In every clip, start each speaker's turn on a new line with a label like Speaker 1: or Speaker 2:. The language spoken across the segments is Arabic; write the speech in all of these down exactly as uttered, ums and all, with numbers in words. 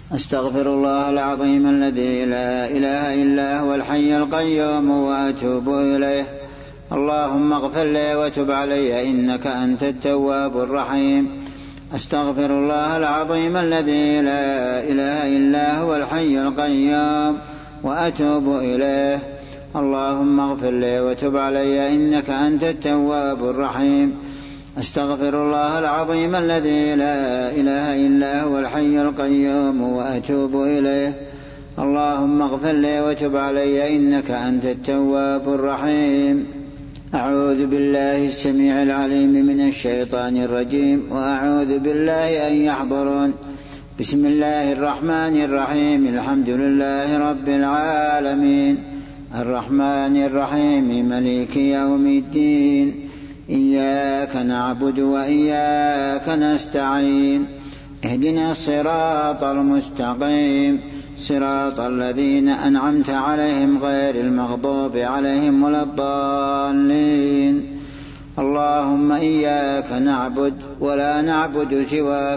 Speaker 1: أستغفر الله العظيم الذي لا إله إلا هو الحي القيوم وأتوب إليه. اللهم اغفر لي وتب علي إنك أنت التواب الرحيم. أستغفر الله العظيم الذي لا إله إلا هو الحي القيوم وأتوب إليه. اللهم اغفر لي وتب علي إنك أنت التواب الرحيم. أستغفر الله العظيم الذي لا إله إلا هو الحي القيوم وأتوب إليه. اللهم اغفر لي وتب علي إنك أنت التواب الرحيم. أعوذ بالله السميع العليم من الشيطان الرجيم وأعوذ بالله أن يحضرون. بسم الله الرحمن الرحيم. الحمد لله رب العالمين الرحمن الرحيم ملك يوم الدين. إياك نعبد وإياك نستعين. اهدنا الصراط المستقيم صراط الذين أنعمت عليهم غير المغضوب عليهم ولا الضالين. اللهم إياك نعبد ولا نعبد سواك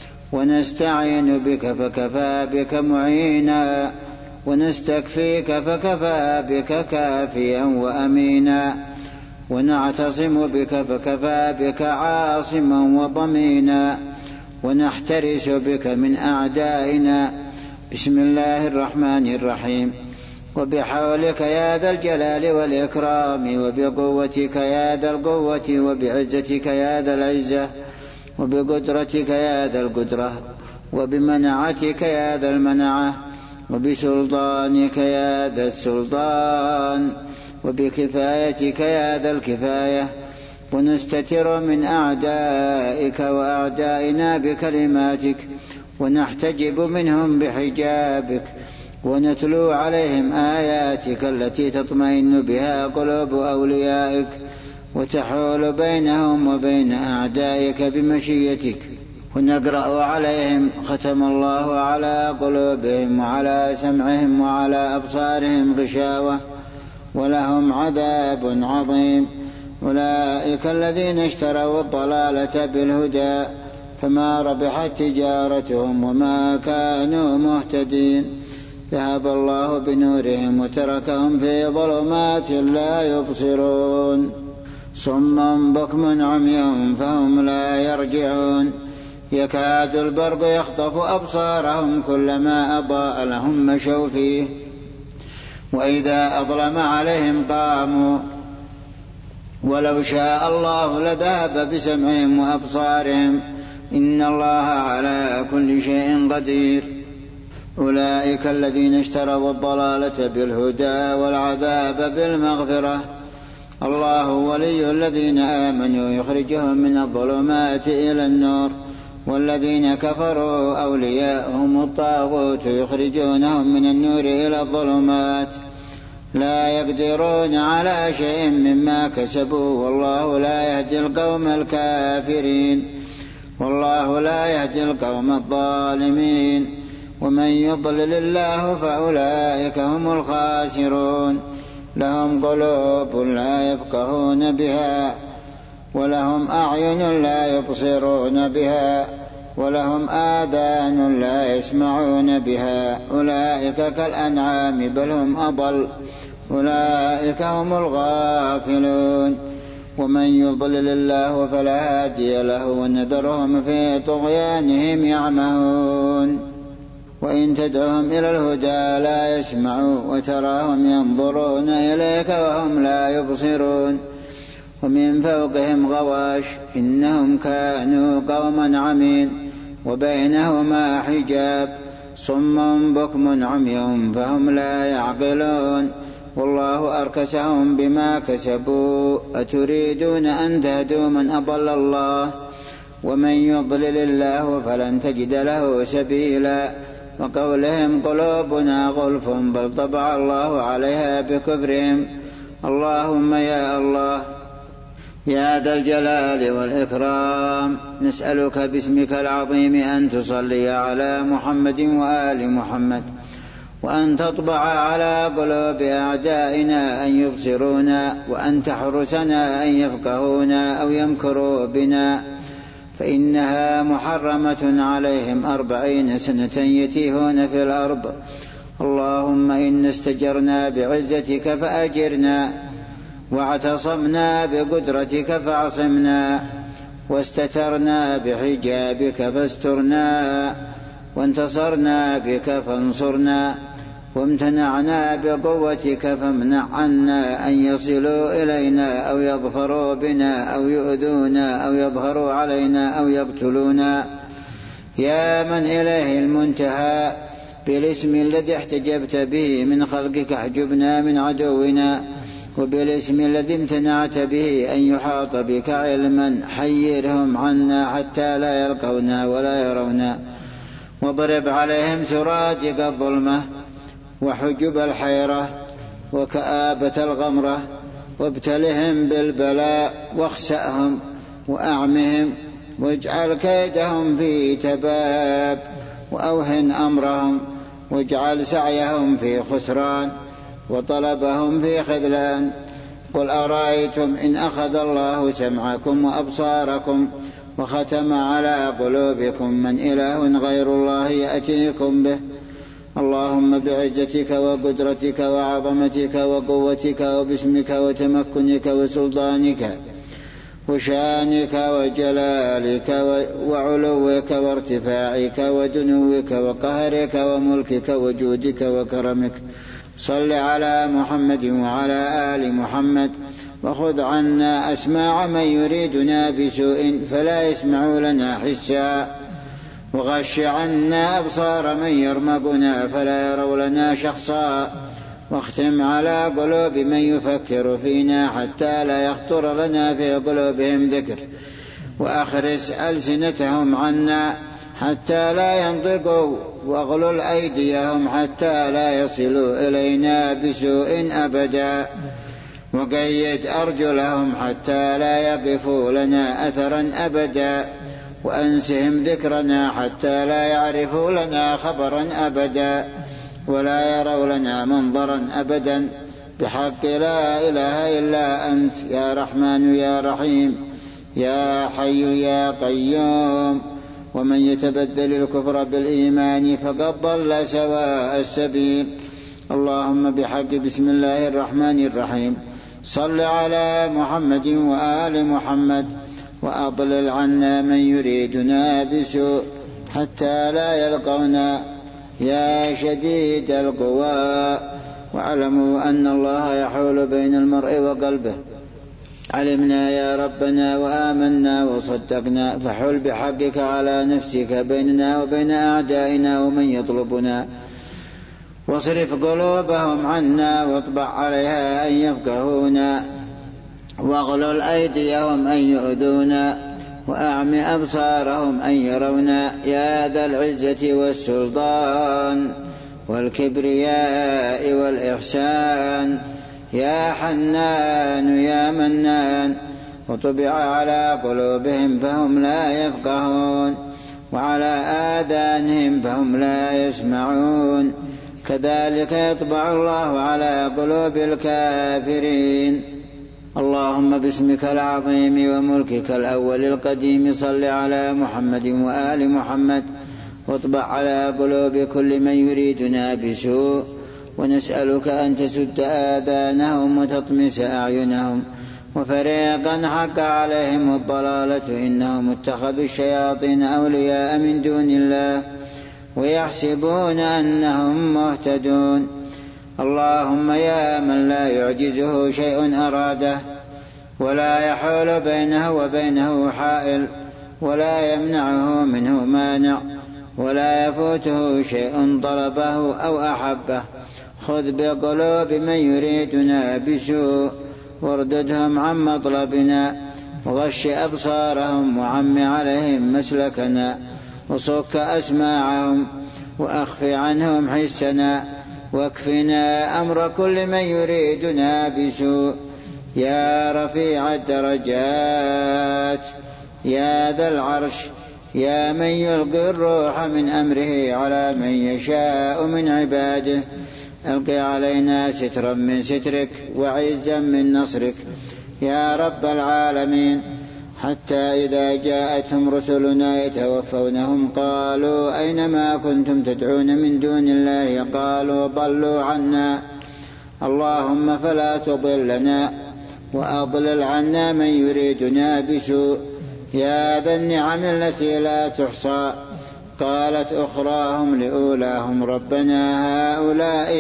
Speaker 1: ونستعين بك فكفى بك معينا ونستكفيك فكفى بك كافيا وأمينا ونعتصم بك فكفى بك عاصما وضمينا ونحترس بك من أعدائنا. بسم الله الرحمن الرحيم. وبحولك يا ذا الجلال والإكرام وبقوتك يا ذا القوة وبعزتك يا ذا العزة وبقدرتك يا ذا القدرة وبمنعتك يا ذا المنعة وبسلطانك يا ذا السلطان وبكفايتك يا ذا الكفاية. ونستتر من أعدائك وأعدائنا بكلماتك ونحتجب منهم بحجابك ونتلو عليهم آياتك التي تطمئن بها قلوب أوليائك وتحول بينهم وبين أعدائك بمشيتك. ونقرأ عليهم ختم الله على قلوبهم وعلى سمعهم وعلى أبصارهم غشاوة ولهم عذاب عظيم. أولئك الذين اشتروا الضلالة بالهدى فما ربحت تجارتهم وما كانوا مهتدين. ذهب الله بنورهم وتركهم في ظلمات لا يبصرون. صم بكم عمي فهم لا يرجعون. يكاد البرق يخطف أبصارهم كلما أضاء لهم مشوا فيه وإذا أظلم عليهم قاموا. ولو شاء الله لذهب بسمعهم وأبصارهم إن الله على كل شيء قدير. أولئك الذين اشتروا الضلالة بالهدى والعذاب بالمغفرة. الله ولي الذين آمنوا يخرجهم من الظلمات إلى النور والذين كفروا أولياءهم الطاغوت يخرجونهم من النور إلى الظلمات. لا يقدرون على شيء مما كسبوا والله لا يهدي القوم الكافرين. والله لا يهدي القوم الظالمين. ومن يضلل الله فأولئك هم الخاسرون. لهم قلوب لا يفقهون بها ولهم أعين لا يبصرون بها ولهم آذان لا يسمعون بها. أولئك كالأنعام بل هم أضل. أولئك هم الغافلون. ومن يضلل الله فلا هادي له ونذرهم في طغيانهم يعمهون. وإن تدعهم إلى الهدى لا يسمعوا وتراهم ينظرون إليك وهم لا يبصرون. ومن فوقهم غواش إنهم كانوا قوما عمين وبينهما حجاب. صم بكم عمي فهم لا يعقلون. والله أركسهم بما كسبوا. أتريدون أن تهدوا من أضل الله ومن يضلل الله فلن تجد له سبيلا. وقولهم قلوبنا غلف بل طبع الله عليها بكفرهم. اللهم يا الله يا ذا الجلال والإكرام نسألك باسمك العظيم أن تصلي على محمد وآل محمد وأن تطبع على قلوب أعدائنا أن يبصرونا وأن تحرسنا أن يفقهونا أو يمكروا بنا فإنها محرمة عليهم أربعين سنة يتيهون في الأرض. اللهم إنا استجرنا بعزتك فأجرنا، واعتصمنا بقدرتك فاعصمنا، واستترنا بحجابك فاسترنا، وانتصرنا بك فانصرنا، وامتنعنا بقوتك فامنع عنا أن يصلوا إلينا أو يظفروا بنا أو يؤذونا أو يظهروا علينا أو يقتلونا. يا من إليه المنتهى، بالاسم الذي احتجبت به من خلقك احجبنا من عدونا، وبالاسم الذي امتنعت به أن يحاط بك علما حيرهم عنا حتى لا يلقونا ولا يرونا. واضرب عليهم سرادق الظلمة وحجب الحيرة وكآبة الغمرة، وابتلهم بالبلاء واخسأهم وأعمهم، واجعل كيدهم في تباب، وأوهن أمرهم، واجعل سعيهم في خسران، وطلبهم في خذلان. قل أرأيتم إن أخذ الله سمعكم وأبصاركم وختم على قلوبكم من إله غير الله يأتيكم به. اللهم بعزتك وقدرتك وعظمتك وقوتك وباسمك وتمكنك وسلطانك وشانك وجلالك وعلوك وارتفاعك ودنوك وقهرك وملكك وجودك وكرمك، صل على محمد وعلى آل محمد، وخذ عنا أسماع من يريدنا بسوء فلا يسمع لنا حسا، وغش عنا أبصار من يرمقنا فلا يروا لنا شخصا، واختم على قلوب من يفكر فينا حتى لا يخطر لنا في قلوبهم ذكر، وأخرس ألسنتهم عنا حتى لا ينطقوا، واغلل أيديهم حتى لا يصلوا إلينا بسوء أبدا، وقيد أرجلهم حتى لا يقفوا لنا أثرا أبدا، وأنسهم ذكرنا حتى لا يعرفوا لنا خبرا أبدا، ولا يروا لنا منظرا أبدا، بحق لا إله إلا أنت يا رحمن يا رحيم يا حي يا قيوم. ومن يتبدل الكفر بالإيمان فقد ضل سواء السبيل. اللهم بحق بسم الله الرحمن الرحيم صل على محمد وآل محمد، وأضلل عنا من يريدنا بسوء حتى لا يلقونا يا شديد القوى. واعلموا أن الله يحول بين المرء وقلبه. علمنا يا ربنا وآمنا وصدقنا، فحل بحقك على نفسك بيننا وبين أعدائنا ومن يطلبنا، واصرف قلوبهم عنا واطبع عليها أن يفقهونا، واغلل أيديهم أن يؤذونا، وأعم أبصارهم أن يرونا، يا ذا العزة والسلطان والكبرياء والإحسان، يا حنان يا منان. وطبع على قلوبهم فهم لا يفقهون، وعلى آذانهم فهم لا يسمعون، كذلك يطبع الله على قلوب الكافرين. اللهم باسمك العظيم وملكك الأول القديم صل على محمد وآل محمد، واطبع على قلوب كل من يريدنا بسوء، ونسألك أن تسد آذانهم وتطمس أعينهم. وفريقا حق عليهم الضلالة إنهم اتخذوا الشياطين أولياء من دون الله ويحسبون أنهم مهتدون. اللهم يا من لا يعجزه شيء أراده، ولا يحول بينه وبينه حائل، ولا يمنعه منه مانع، ولا يفوته شيء طلبه أو أحبه، خذ بقلوب من يريدنا بسوء وارددهم عن مطلبنا، وغش أبصارهم وعم عليهم مسلكنا، وصك أسماعهم وأخف عنهم حسنا، واكفنا أمر كل من يريدنا بسوء. يا رفيع الدرجات يا ذا العرش، يا من يلقي الروح من أمره على من يشاء من عباده، ألقي علينا سترا من سترك وعزا من نصرك يا رب العالمين. حتى إذا جاءتهم رسلنا يتوفونهم قالوا أينما كنتم تدعون من دون الله قالوا ضلوا عنا اللهم فلا تضلنا وأضلل عنا من يريدنا بسوء يا ذا النعم التي لا تحصى. قالت أخراهم لأولاهم ربنا هؤلاء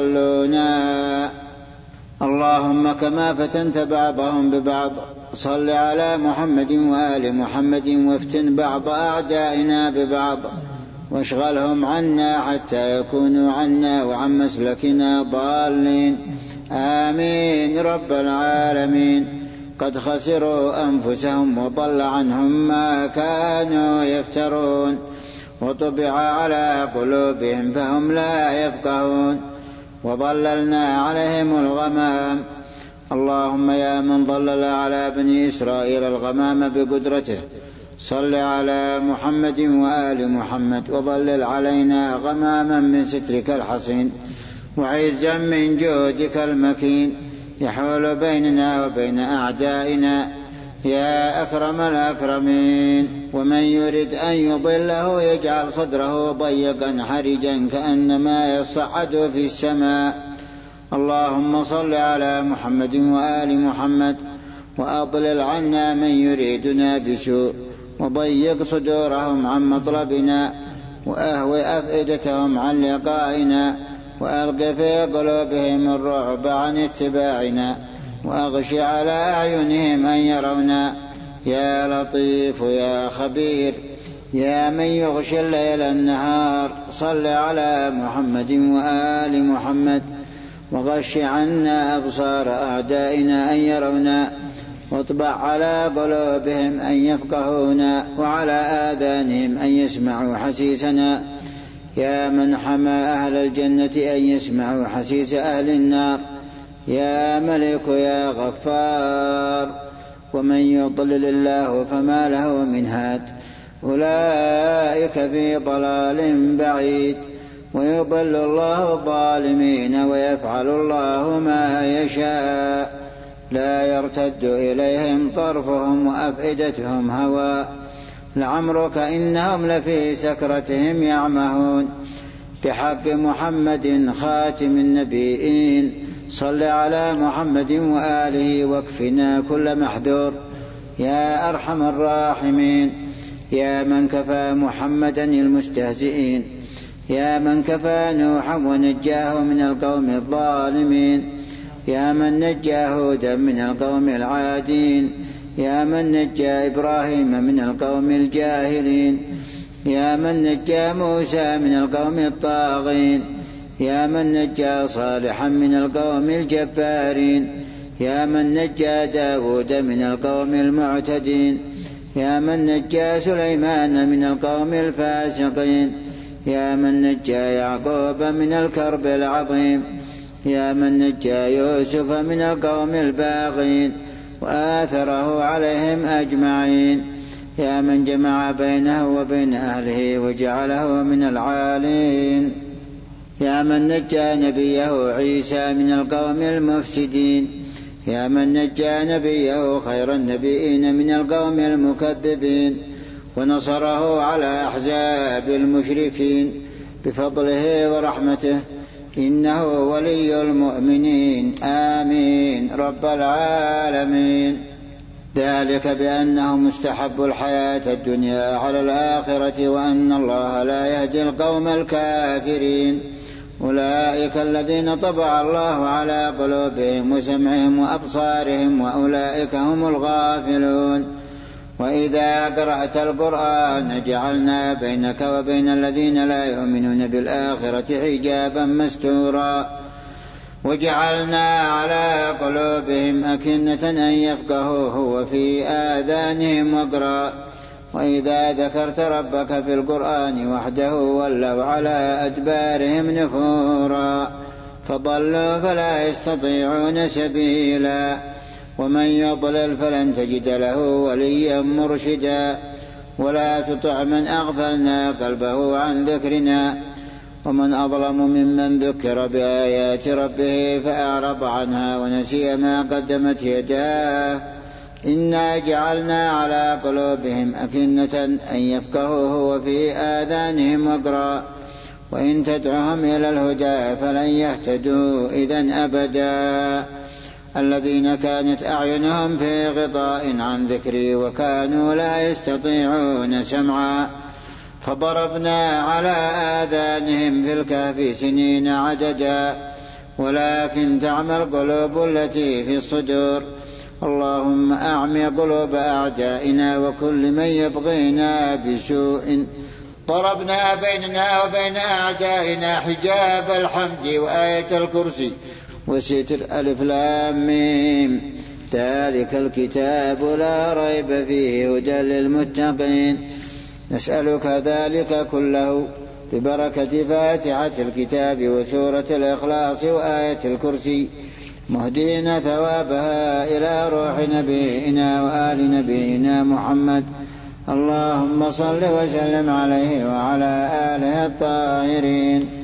Speaker 1: يضلونا اللهم كما فتنت بعضهم ببعض صل على محمد وآل محمد وافتن بعض أعدائنا ببعض واشغلهم عنا حتى يكونوا عنا وعن مسلكنا ضالين آمين رب العالمين. قد خسروا أنفسهم وضل عنهم ما كانوا يفترون وطبع على قلوبهم فهم لا يفقهون وظللنا عليهم الغمام. اللهم يا من ظلل على بني إسرائيل الغمام بقدرته صل على محمد وآل محمد وظلل علينا غماما من سترك الحصين وعزا من جودك المكين يحول بيننا وبين أعدائنا يا أكرم الأكرمين. ومن يرد أن يضله يجعل صدره ضيقا حرجا كأنما يصعد في السماء. اللهم صل على محمد وآل محمد وأضلل عنا من يريدنا بسوء وضيق صدورهم عن مطلبنا وأهوي أفئدتهم عن لقائنا وألق في قلوبهم الرعب عن اتباعنا وأغش على أعينهم أن يرونا يا لطيف يا خبير يا من يغشي الليل النهار صل على محمد وآل محمد وغش عنا أبصار أعدائنا أن يرونا واطبع على قلوبهم أن يفقهونا وعلى آذانهم أن يسمعوا حسيسنا يا من حمى أهل الجنة أن يسمعوا حسيس أهل النار يا ملك يا غفار. ومن يضلل الله فما له من هاد أولئك في ضلال بعيد ويضل الله الظالمين ويفعل الله ما يشاء لا يرتد إليهم طرفهم وأفئدتهم هواء لعمرك إنهم لفي سكرتهم يعمهون. بحق محمد خاتم النبيين صل على محمد وآله واكفنا كل محذور يا أرحم الراحمين. يا من كفى محمدا المستهزئين يا من كفى نوحا ونجاه من القوم الظالمين يا من نجى هودا من القوم العادين يا من نجى إبراهيم من القوم الجاهلين يا من نجى موسى من القوم الطاغين يا من نجى صالحا من القوم الجبارين يا من نجى داود من القوم المعتدين يا من نجى سليمان من القوم الفاسقين يا من نجى يعقوب من الكرب العظيم يا من نجى يوسف من القوم الباغين وآثره عليهم أجمعين يا من جمع بينه وبين أهله وجعله من العالين يا من نجى نبيه عيسى من القوم المفسدين يا من نجى نبيه خير النبيين من القوم المكذبين ونصره على أحزاب المشركين بفضله ورحمته إنه ولي المؤمنين آمين رب العالمين. ذلك بأنه مستحب الحياة الدنيا على الآخرة وأن الله لا يهدي القوم الكافرين. أولئك الذين طبع الله على قلوبهم وسمعهم وأبصارهم وأولئك هم الغافلون. وإذا قرأت القرآن جعلنا بينك وبين الذين لا يؤمنون بالآخرة حجابا مستورا وجعلنا على قلوبهم أكنة أن يفقهوه وفي آذانهم وقرا. وإذا ذكرت ربك في القرآن وحده ولوا على أدبارهم نفورا فضلوا فلا يستطيعون سبيلا. ومن يضلل فلن تجد له وليا مرشدا ولا تطع من أغفلنا قلبه عن ذكرنا ومن أظلم ممن ذكر بآيات ربه فأعرض عنها ونسي ما قدمت يداه إنا جعلنا على قلوبهم أكنة أن يفقهوه وفي آذانهم وقرا وإن تدعهم إلى الهدى فلن يهتدوا إذن أبدا الذين كانت أعينهم في غطاء عن ذكري وكانوا لا يستطيعون سمعا فضربنا على آذانهم في الكهف سنين عددا ولكن تعمى القلوب التي في الصدور اللهم أعمي قلوب أعدائنا وكل من يبغينا بسوء ضربنا بيننا وبين أعدائنا حجاب الحمد وآية الكرسي وستر ألف لام ميم ذلك الكتاب لا ريب فيه هدى للمتقين نسألك ذلك كله ببركة فاتحة الكتاب وسورة الإخلاص وآية الكرسي مهدين ثوابها إلى روح نبينا وآل نبينا محمد اللهم صل وسلم عليه وعلى آله الطاهرين